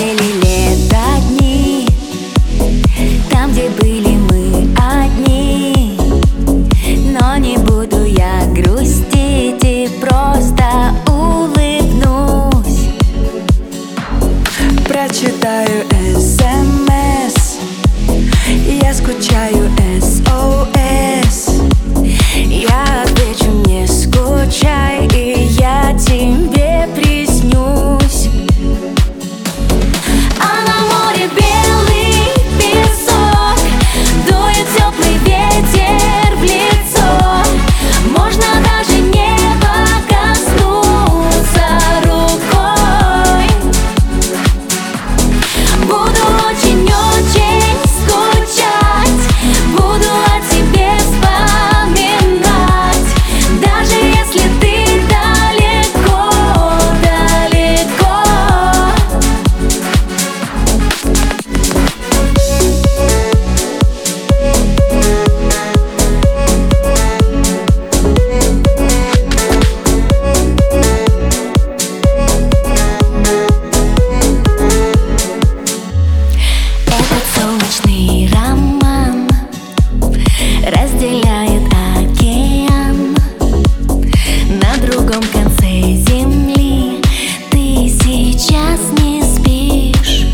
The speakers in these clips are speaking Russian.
Пролетели лето дни, там, где были мы одни. Но не буду я грустить и просто улыбнусь. Прочитаю СМС, я скучаю СОС. Я отвечу: не скучай, и я тебе приснюсь. А на море белый песок, дует теплый ветер в лицо. Можно даже неба коснуться рукой. Буду очень-очень скучать, буду о тебе вспоминать, даже если ты далеко, далеко. Этот солнечный роман разделяет океан. На другом конце земли ты сейчас не спишь.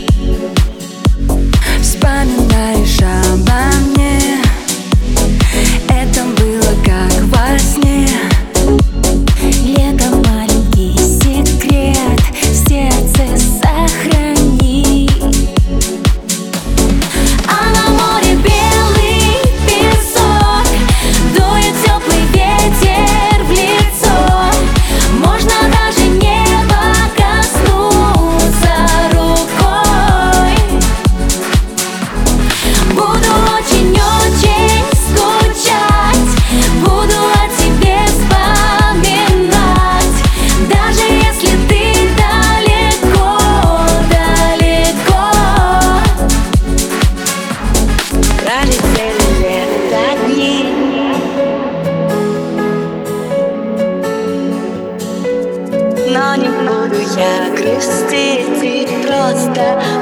Вспоминаешь обо мне, это было как во сне. Лето — маленький секрет, в сердце сохрани. А на море белый песок, дует теплый ветер в лицо. Можно даже неба коснуться рукой. Буду очень-очень скучать, буду о тебе вспоминать, даже если ты далеко, далеко. Пролетели лето дни, но не буду я грустить и просто